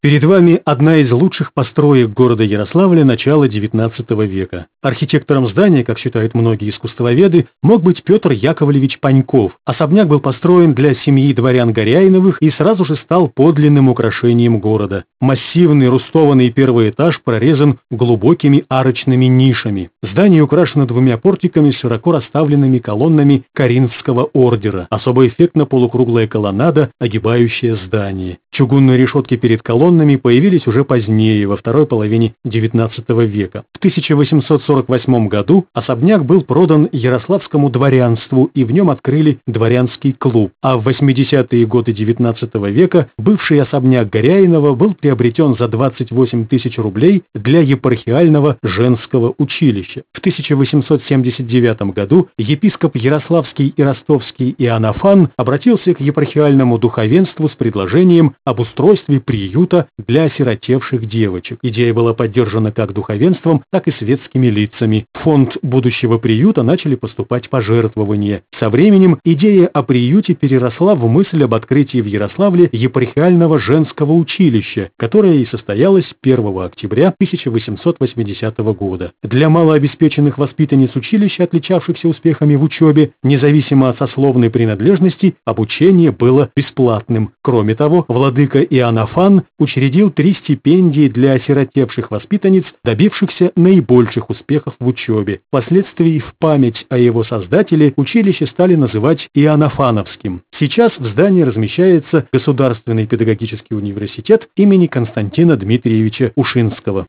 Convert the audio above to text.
Перед вами одна из лучших построек города Ярославля начала XIX века. Архитектором здания, как считают многие искусствоведы, мог быть Петр Яковлевич Паньков. Особняк был построен для семьи дворян Горяиновых и сразу же стал подлинным украшением города. Массивный рустованный первый этаж прорезан глубокими арочными нишами. Здание украшено двумя портиками с широко расставленными колоннами Коринфского ордера. Особо эффектна полукруглая колоннада, огибающая здание. Чугунные решетки перед колоннами появились уже позднее, во второй половине XIX века. В 1848 году особняк был продан ярославскому дворянству, и в нем открыли дворянский клуб. А в 80-е годы XIX века бывший особняк Горяинова был приобретен за 28 тысяч рублей для епархиального женского училища. В 1879 году епископ Ярославский и Ростовский Иоаннафан обратился к епархиальному духовенству с предложением об устройстве приюта для осиротевших девочек. Идея была поддержана как духовенством, так и светскими лицами. В фонд будущего приюта начали поступать пожертвования. Со временем идея о приюте переросла в мысль об открытии в Ярославле епархиального женского училища, которое и состоялось 1 октября 1880 года. Для малообеспеченных воспитанниц училища, отличавшихся успехами в учебе, независимо от сословной принадлежности, обучение было бесплатным. Кроме того, владыка Иоаннафан учредил 3 стипендии для осиротевших воспитанниц, добившихся наибольших успехов в учебе. Впоследствии в память о его создателе училище стали называть Иоаннафановским. Сейчас в здании размещается Государственный педагогический университет имени Константина Дмитриевича Ушинского.